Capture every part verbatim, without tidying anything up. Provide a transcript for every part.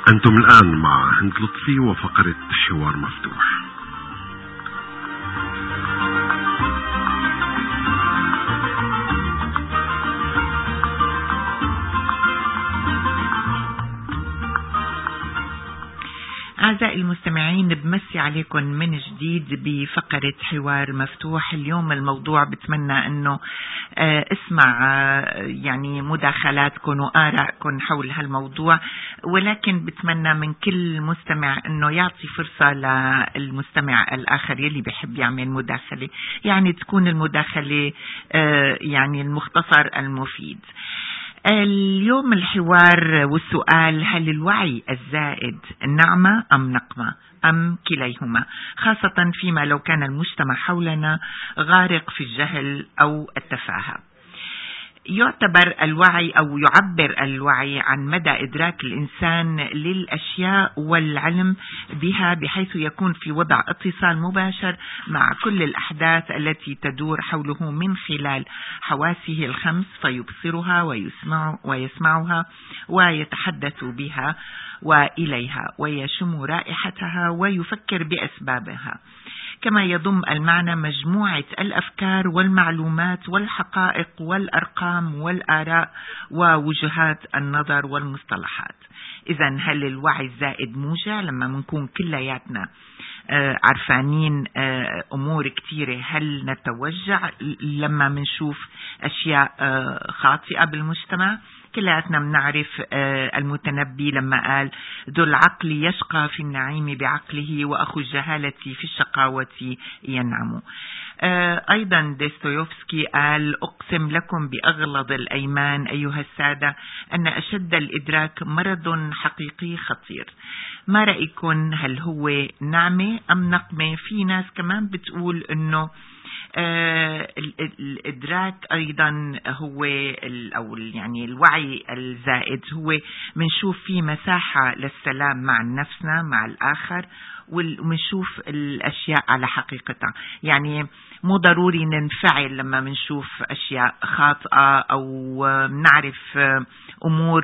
أنتم الآن مع هند لطفي وفقرة حوار مفتوح. أعزائي المستمعين، بمسي عليكم من جديد بفقرة حوار مفتوح. اليوم الموضوع بتمنى أنه اسمع يعني مداخلاتكم وآرائكم حول هالموضوع، ولكن بتمنى من كل مستمع أنه يعطي فرصة للمستمع الآخر يلي بيحب يعمل مداخلة، يعني تكون المداخلة يعني المختصر المفيد. اليوم الحوار والسؤال: هل الوعي الزائد نعمة أم نقمة أم كليهما، خاصة فيما لو كان المجتمع حولنا غارق في الجهل أو التفاهة؟ يعتبر الوعي أو يعبر الوعي عن مدى إدراك الإنسان للأشياء والعلم بها، بحيث يكون في وضع اتصال مباشر مع كل الأحداث التي تدور حوله من خلال حواسه الخمس، فيبصرها ويسمع ويسمعها ويتحدث بها وإليها، ويشم رائحتها ويفكر بأسبابها، كما يضم المعنى مجموعة الأفكار والمعلومات والحقائق والأرقام والآراء ووجهات النظر والمصطلحات. إذن هل الوعي الزائد موجع لما منكون كلياتنا آه عرفانين آه أمور كتيرة؟ هل نتوجع لما منشوف أشياء آه خاطئة بالمجتمع؟ كلاتنا بنعرف المتنبي لما قال: ذو العقل يشقى في النعيم بعقله وأخو الجهالة في الشقاوة ينعم. أيضا ديستويفسكي قال: أقسم لكم بأغلظ الأيمان أيها السادة أن أشد الإدراك مرض حقيقي خطير. ما رأيكم، هل هو نعمة أم نقمة؟ في ناس كمان بتقول أنه آه الإدراك أيضا هو أو يعني الوعي الزائد هو منشوف فيه مساحة للسلام مع نفسنا مع الآخر، ومنشوف الأشياء على حقيقتها. يعني مو ضروري ننفعل لما منشوف أشياء خاطئة أو نعرف أمور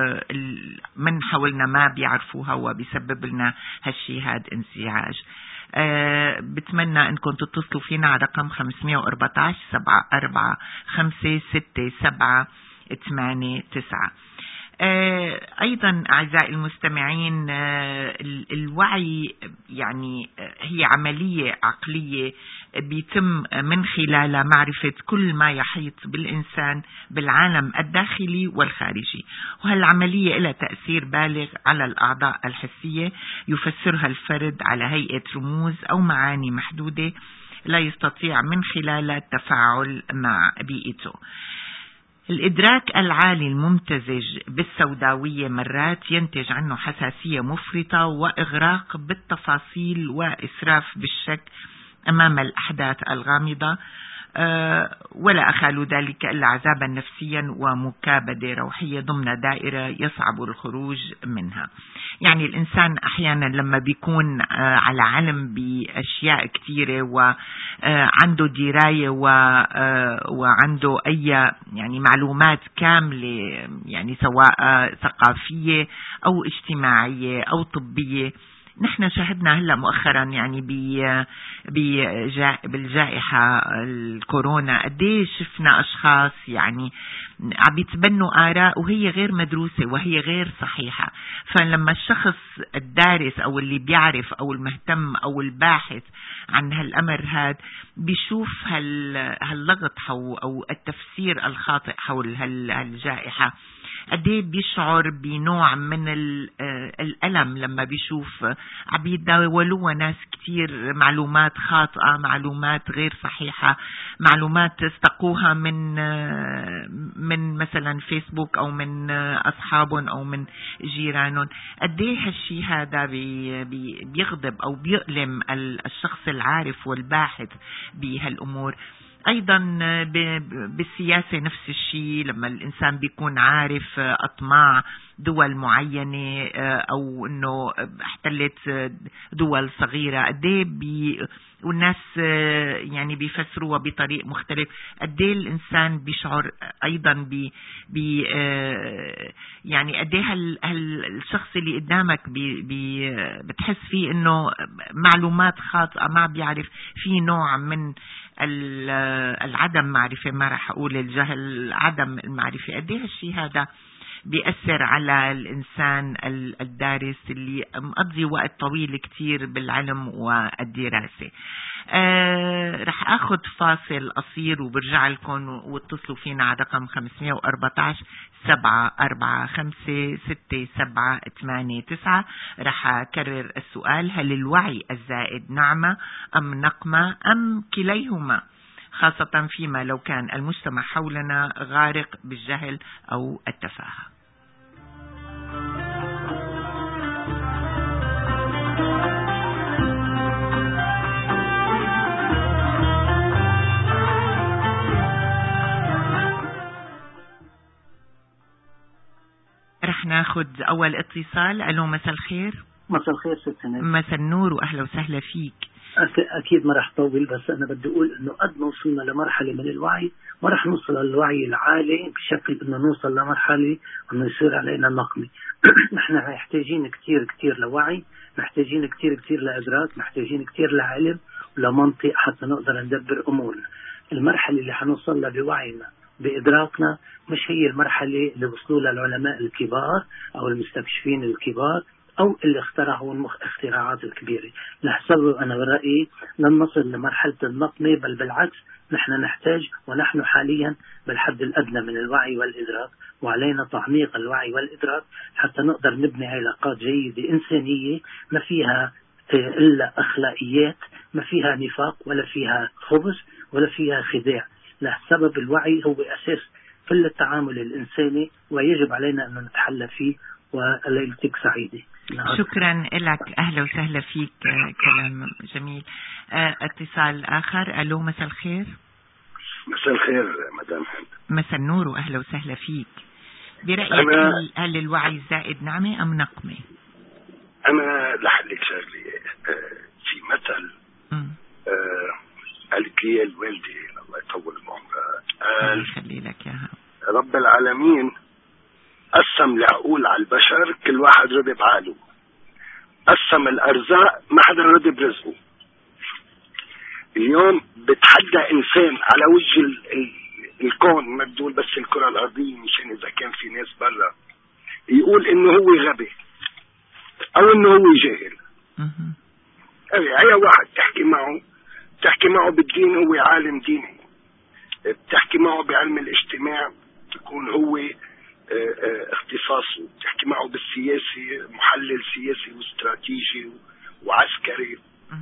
من حولنا ما بيعرفوها وبيسبب لنا هالشي هاد انزعاج. أه بتمنى انكم تتصلوا فينا على رقم خمسمية وأربعتاشر سبعة أربعة خمسة ستة سبعة ثمانية تسعة. أه أيضا أعزائي المستمعين، أه الوعي يعني هي عملية عقلية بيتم من خلالها معرفة كل ما يحيط بالإنسان بالعالم الداخلي والخارجي، وهالعملية لها تأثير بالغ على الأعضاء الحسية يفسرها الفرد على هيئة رموز أو معاني محدودة لا يستطيع من خلالها التفاعل مع بيئته. الإدراك العالي الممتزج بالسوداوية مرات ينتج عنه حساسية مفرطة وإغراق بالتفاصيل وإسراف بالشك أمام الأحداث الغامضة، أه ولا أخال ذلك إلا عذابا نفسيا ومكابدة روحية ضمن دائرة يصعب الخروج منها. يعني الإنسان أحيانا لما بيكون أه على علم بأشياء كثيرة وعنده دراية وعنده أي يعني معلومات كاملة، يعني سواء ثقافية أو اجتماعية أو طبية. نحن شاهدنا هلا مؤخرا يعني بالجائحة الكورونا قديش شفنا أشخاص يعني عم يتبنوا آراء وهي غير مدروسة وهي غير صحيحة. فلما الشخص الدارس أو اللي بيعرف أو المهتم أو الباحث عن هالأمر هاد بيشوف هاللغط أو التفسير الخاطئ حول هالجائحة، قديه بيشعر بنوع من الألم لما بيشوف عم يتداولوا ناس كتير معلومات خاطئة، معلومات غير صحيحة، معلومات استقوها من من مثلا فيسبوك أو من أصحابهم أو من جيرانهم. قديه هالشي هذا بي بيغضب أو بيؤلم الشخص العارف والباحث بهالأمور. أيضا بالسياسة نفس الشيء، لما الإنسان بيكون عارف أطماع دول معينة أو أنه احتلت دول صغيرة قديه بي والناس يعني بيفسروها بطريق مختلف، قديه الإنسان بيشعر أيضا بي بي يعني قديه الشخص اللي قدامك بي بي بتحس فيه أنه معلومات خاطئة، ما بيعرف، في نوع من العدم معرفة، ما راح أقول الجهل، عدم المعرفة. قديه الشيء هذا بيأثر على الإنسان الدارس اللي مقضي وقت طويل كتير بالعلم والدراسة. آه رح أخذ فاصل قصير وبرجع لكم واتصلوا فينا على رقم خمسمية وأربعتاشر سبعة أربعة خمسة ستة سبعة ثمانية تسعة. رح أكرر السؤال: هل الوعي الزائد نعمة أم نقمة أم كليهما، خاصة فيما لو كان المجتمع حولنا غارق بالجهل أو التفاهة؟ رح ناخد أول اتصال. ألو، مساء الخير. مساء الخير ست هند. مساء النور وأهلا وسهلا فيك. أكيد ما رح طول، بس أنا بدي أقول إنه قد ما وصلنا لمرحلة من الوعي ما رح نوصل للوعي العالي بشكل إنه نوصل لمرحلة إنه يصير علينا نقمة. نحن محتاجين كتير كتير لوعي، محتاجين كتير كتير لإدراك، محتاجين كتير لعلم ولمنطق حتى نقدر ندبر أمورنا. المرحلة اللي حنوصل لها بوعينا بإدراكنا مش هي المرحلة اللي وصلوا لها العلماء الكبار أو المستكشفين الكبار أو اللي اخترعوا الاختراعات الكبيرة. لحسب أنا برأيي لن نصل لمرحلة النقمة، بل بالعكس نحن نحتاج ونحن حاليا بالحد الأدنى من الوعي والإدراك، وعلينا تعميق الوعي والإدراك حتى نقدر نبني علاقات جيدة إنسانية ما فيها إلا أخلاقيات، ما فيها نفاق ولا فيها خبث ولا فيها خداع. لسبب الوعي هو أساس كل التعامل الإنساني ويجب علينا أن نتحلى فيه. وليلتك سعيدة. شكرا لك، أهلا وسهلا فيك، كلام جميل. اه اتصال آخر. ألو، مساء الخير. مساء الخير مدام هند. مساء النور وأهلا وسهلا فيك. برأيك أنا... هل الوعي الزائد نعمة أم نقمة؟ أنا لحلك شغلي آه في مثل آه قالت لي الوالدة الله يطول بعمرها، قال خلي لك ياها، رب العالمين قسم العقول على البشر، كل واحد رضي بعقله، قسم الأرزاق ما حدا رضي برزقه. اليوم بتحدى إنسان على وجه ال ال الكون، ما بدول بس الكرة الأرضية، مشان إذا كان في ناس برا يقول إنه هو غبي أو إنه هو جاهل. أي واحد تحكي معه تحكي معه بالدين هو عالم ديني، بتحكي معه بعلم الاجتماع تكون هو اختصاصه، تحكي معه بالسياسي محلل سياسي واستراتيجي وعسكري.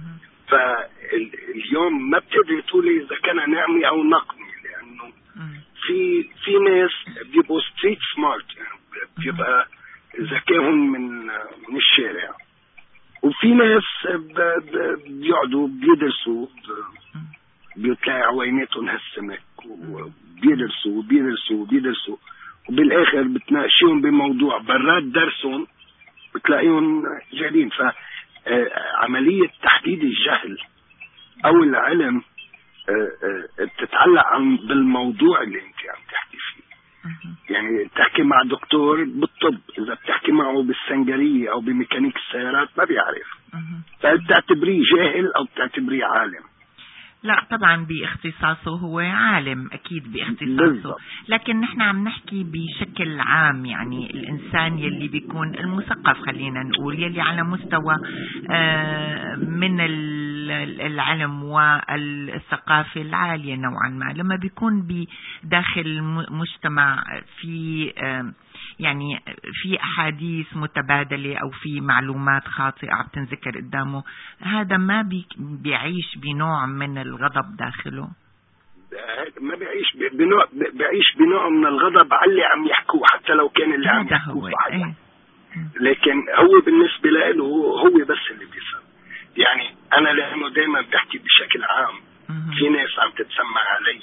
فاليوم ما بتقدر تقولي إذا كان نعمي أو نقمي، لأنه في في ناس بيبقوا ستريت سمارت، يعني بيبقى ذكائهم من من الشارع، وفي ناس بيقعدوا بيدرسوا بيطلع عويناتهم هالسمك وبيدرسوا وبيدرسوا وبيدرسوا وبالاخر بتناقشيهم بموضوع برات درسهم بتلاقيهم جاهلين. فعملية تحديد الجهل او العلم بتتعلق عن بالموضوع اللي انت عم تحكي فيه. يعني تحكي مع دكتور بالطب، اذا بتحكي معه بالسنجرية او بميكانيك السيارات ما بيعرف، فبتعتبريه جاهل او بتعتبريه عالم. لا طبعا باختصاصه هو عالم أكيد باختصاصه بالضبط. لكن نحن عم نحكي بشكل عام، يعني الإنسان يلي بيكون المثقف خلينا نقول، يلي على مستوى من العلم والثقافة العالية نوعا ما، لما بيكون بداخل مجتمع في يعني في أحاديث متبادلة أو في معلومات خاطئة عم تنذكر قدامه، هذا ما بي بيعيش بنوع من الغضب داخله، ما بيعيش بنوع بيعيش بنوع من الغضب على اللي عم يحكوه، حتى لو كان اللي عم يحكوه صحيح. ايه. لكن هو بالنسبة له هو بس اللي بيفهم. يعني أنا لأنه دايما بحكي بشكل عام، في ناس عم تتسمع علي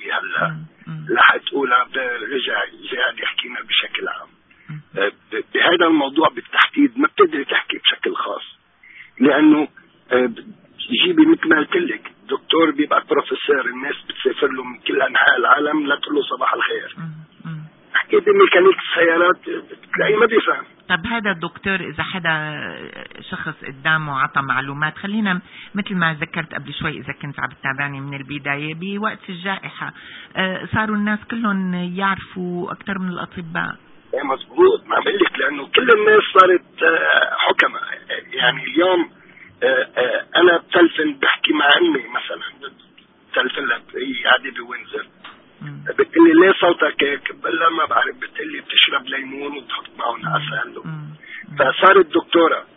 مثل ما قلت لك دكتور بيبقى بروفيسور، الناس بتسافر له من كل انحاء العالم لتقول له صباح الخير. حكيت بميكانيك السيارات بتلاقيه ما بيفهم. طب هذا الدكتور اذا حدا شخص قدامه عطى معلومات، خلينا مثل ما ذكرت قبل شوي اذا كنت عم تتابعني من البدايه، بوقت الجائحه صاروا الناس كلهم يعرفوا اكثر من الاطباء. ايه مزبوط، ما بقول لك لانه كل الناس صارت حكماء. يعني اليوم انا بتلفن بحكي مع امي مثلا، بتلفن لها هي قاعده بوينزر، بتقول لي ليه صوتك هيك؟ بقول لها ما بعرف، بتقول لي بتشرب ليمون وتحط معهم عسل. فصارت دكتوره.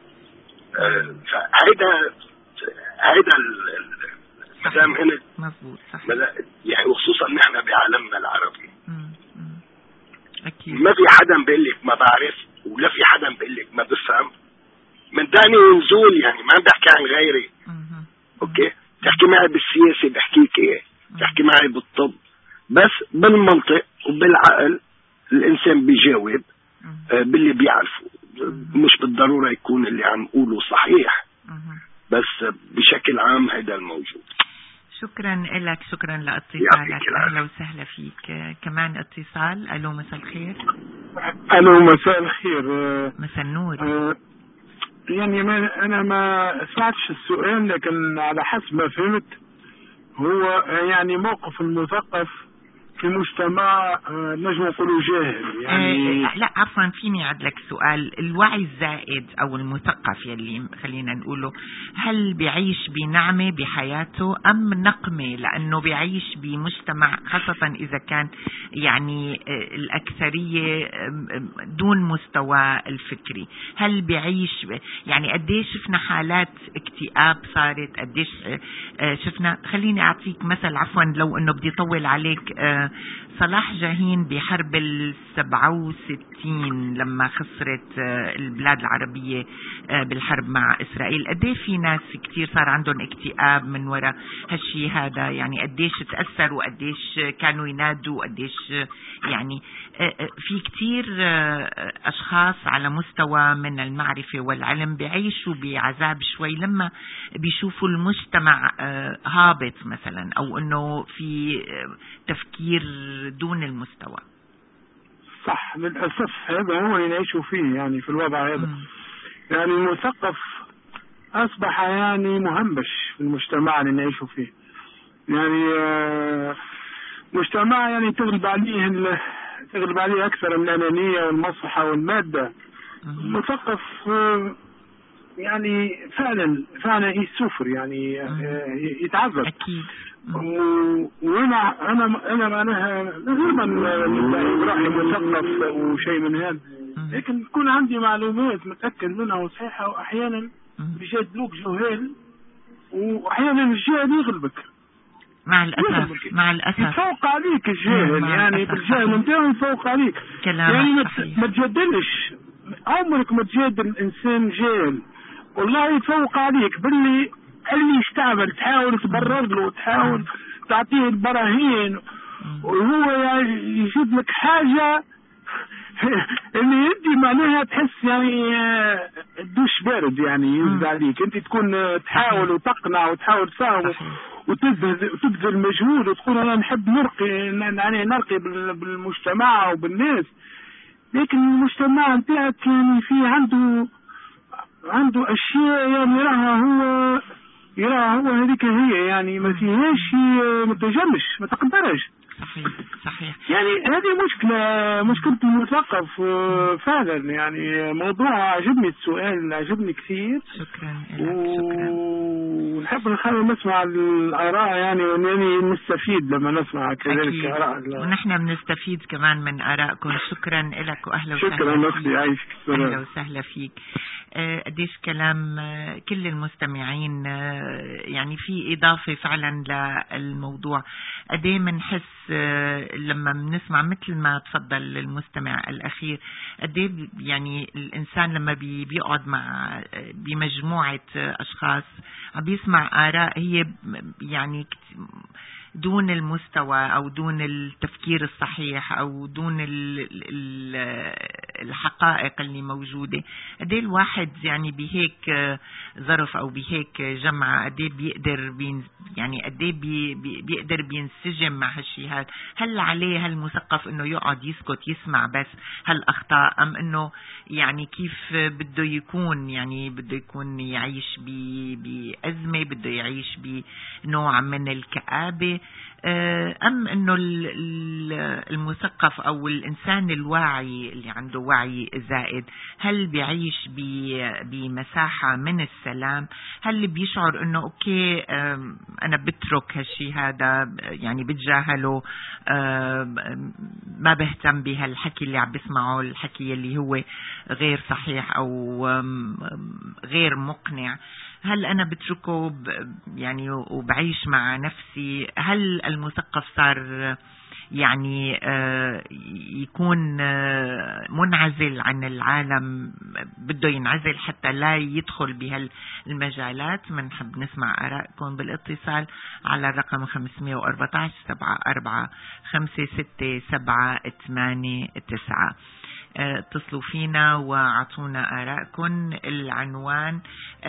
فهيدا هيدا مدام هند مزبوط صح، يعني وخصوصا نحن بعالمنا العربي أكيد. ما في حدا بيقول لك ما بعرف، ولا في حدا بيقول لك ما بفهم. من داني ونزول، يعني ما بحكي عن غيري. مم. اوكي، تحكي معي بالسياسه بحكيك ايه، تحكي معي بالطب، بس بالمنطق وبالعقل الانسان بيجاوب آه باللي بيعرفه. مش بالضروره يكون اللي عم قوله صحيح، بس بشكل عام هذا الموجود. شكرا لك، شكرا لاتصالك. اهلا وسهلا فيك. كمان اتصال. الو مساء الخير. الو مساء الخير. مساء النور. أه يعني ما انا ما سمعتش السؤال، لكن على حسب ما فهمت هو يعني موقف المثقف في مجتمع نجم نقولوا جاهل. يعني آه لا عفوا، فيني عدلك سؤال. الوعي الزائد او المثقف يلي خلينا نقوله، هل بيعيش بنعمة بحياته ام نقمة؟ لانه بيعيش بمجتمع، خاصة اذا كان يعني الاكثرية دون مستوى الفكري، هل بيعيش يعني قديش شفنا حالات اكتئاب صارت، قديش شفنا. خليني اعطيك مثل عفوا لو انه بدي طول عليك. آه صلاح جاهين بحرب السبعة وستين لما خسرت البلاد العربية بالحرب مع إسرائيل، قديش في ناس كتير صار عندهم اكتئاب من وراء هالشي هذا، يعني قديش تأثروا، قديش كانوا ينادوا، قديش يعني في كتير أشخاص على مستوى من المعرفة والعلم بيعيشوا بعذاب شوي لما بيشوفوا المجتمع هابط مثلا، أو أنه في تفكير دون المستوى. صح، للأسف هذا هو اللي نعيشوا فيه يعني في الوضع هذا. م. يعني المثقف أصبح يعني مهمش في المجتمع اللي نعيشوا فيه. يعني آه مجتمع يعني تغلب عليه تغلب عليه أكثر من الأنانية والمصلحة والمادة. م. المثقف آه يعني فعلا فعلا يسافر، يعني آه يتعذب. أكيد. وانا انا انا معناها غير من ابراهيم مثقف او شيء من هذا، لكن يكون عندي معلومات متاكد منها وصحيحه، واحيانا بيجادلوك جهال، واحيانا الجهل يغلبك. مع الاسف مع الاسف يتفوق عليك الجاهل، يعني بالجهل نتاعو يتفوق عليك. يعني ما تجادلش، عمرك ما تجادل الانسان جاهل، والله يتفوق عليك باللي اللي يستعمل، تحاول تبرر له، تحاول تعطيه البراهين، وهو يجيب لك حاجة اللي يدي معناها تحس يعني الدوش بارد، يعني ينزل عليك. انت تكون تحاول وتقنع وتحاول تفهم وتبذل وتبذل مجهود وتقول انا نحب نرقي، يعني نرقي بالمجتمع وبالناس، لكن المجتمع نتاعك يعني في عنده عنده اشياء يعني راها هو يراها هو هذيك هي، يعني ما فيهاش ما تجمش ما تقدرش. صحيح صحيح. يعني هذه مشكلة مشكلة المثقف فعلا. يعني موضوع عجبني، السؤال عجبني كثير. شكرا لك. شكرا. ونحب نخلي نسمع الآراء، يعني يعني نستفيد لما نسمع كذلك آراء. ونحن بنستفيد كمان من آرائكم. شكرا لك وأهلا وسهلا. شكرا أختي، عايشك. أهلا وسهلا فيك. قديش كلام كل المستمعين، يعني في إضافة فعلا للموضوع. قديه منحس لما بنسمع مثل ما تفضل المستمع الأخير، قديه يعني الإنسان لما بيقعد مع بمجموعة أشخاص عم بيسمع آراء هي يعني دون المستوى أو دون التفكير الصحيح أو دون الحقائق اللي موجودة. قديه الواحد يعني بهيك ظرف أو بهيك جمعة قديه بيقدر بين يعني قديه بي بيقدر بينسجم مع هالشي هذا؟ هل عليه هالمثقف إنه يقعد يسكت يسمع بس هالأخطاء، أم إنه يعني كيف بده يكون يعني بده يكون يعيش بأزمة، بده يعيش بنوع من الكآبة، أم إنه المثقف أو الإنسان الواعي اللي عنده وعي زائد هل بيعيش بمساحة من السلام؟ هل بيشعر إنه أوكي أنا بترك هالشي هذا يعني بتجاهله، ما بهتم بهالحكي اللي عم بسمعه، الحكي اللي هو غير صحيح أو غير مقنع؟ هل أنا بتركه يعني وبعيش مع نفسي؟ هل المثقف صار يعني يكون منعزل عن العالم، بده ينعزل حتى لا يدخل بهالمجالات؟ منحب نسمع آرائكم بالاتصال على الرقم خمسمية وأربعة عشر سبعة أربعة خمسة ستة سبعة ثمانية تسعة. اتصلوا فينا وعطونا آرائكم. العنوان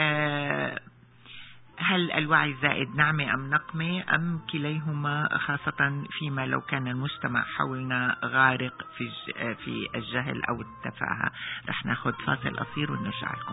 هل الوعي الزائد نعمة أم نقمة أم كليهما، خاصة فيما لو كان المجتمع حولنا غارق في في الجهل أو التفاهة؟ رح ناخد فاصل قصير ونرجع لكم.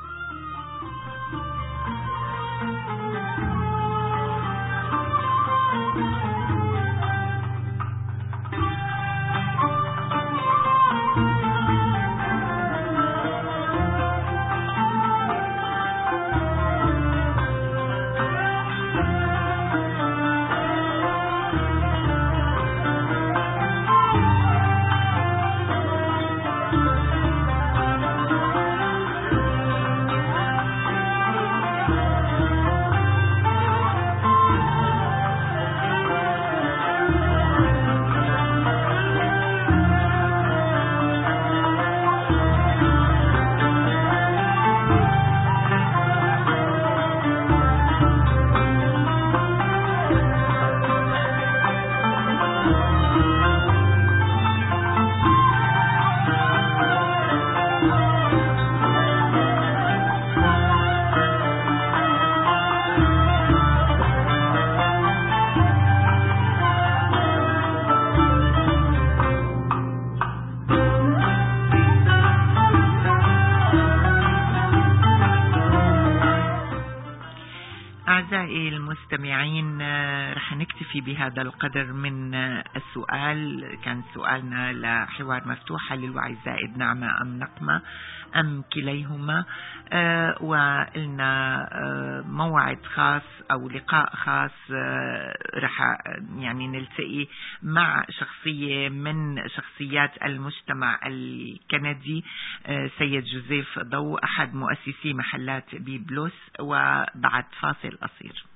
أعزائي المستمعين، رح نكتفي بهذا القدر من السؤال. كان سؤالنا لحوار مفتوح: هل الوعي الزائد نعمة أم نقمة أم كليهما؟ أه وقلنا أه موعد خاص أو لقاء خاص أه رح يعني نلتقي مع شخصية من شخصيات المجتمع الكندي، أه سيد جوزيف ضو، أحد مؤسسي محلات بيبلوس، وبعد فاصل قصير.